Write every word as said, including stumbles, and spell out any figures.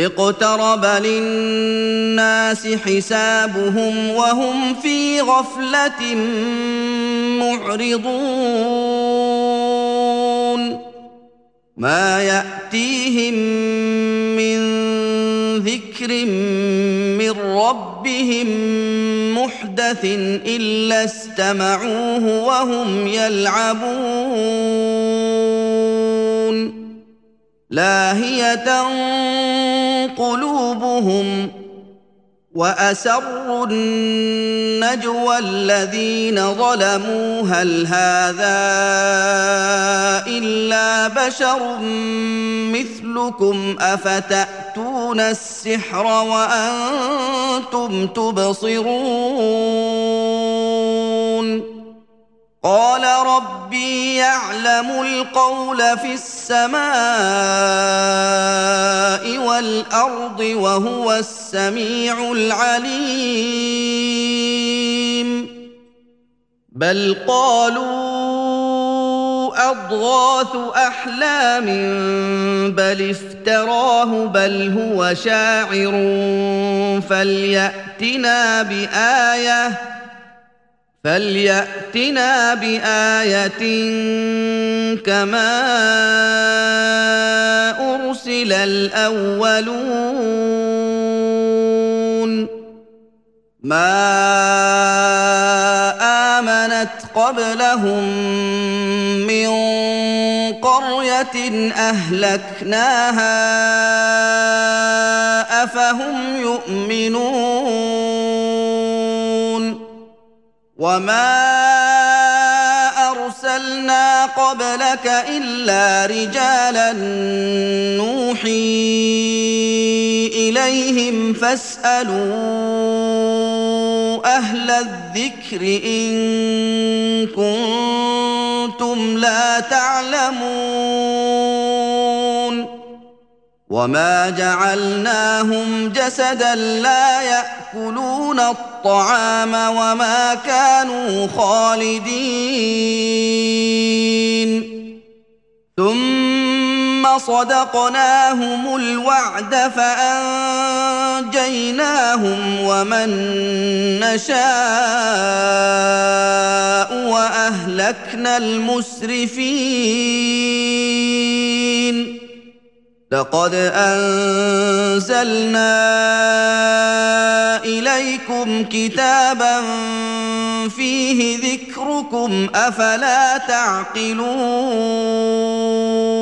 اقترب للناس حسابهم وهم في غفلة معرضون ما يأتيهم من ذكر من ربهم محدث إلا استمعوه وهم يلعبون لاهية قلوبهم وأسروا النجوى الذين ظلموا هل هذا إلا بشر مثلكم أفتأتون السحر وأنتم تبصرون قال ربي يعلم القول في السماء والأرض وهو السميع العليم بل قالوا أضغاث أحلام بل افتراه بل هو شاعر فليأتنا بآية فليأتنا بآية كما أرسل الأولون ما آمنت قبلهم من قرية أهلكناها أفهم يؤمنون وما أرسلنا قبلك إلا رجالا نوحي إليهم فاسألوا أهل الذكر إن كنتم لا تعلمون وما جعلناهم جسدا لا يأكلون الطعام وما كانوا خالدين ثم صدقناهم الوعد فأنجيناهم ومن نشاء وأهلكنا المسرفين لقد أنزلنا إليكم كتابا فيه ذكركم أفلا تعقلون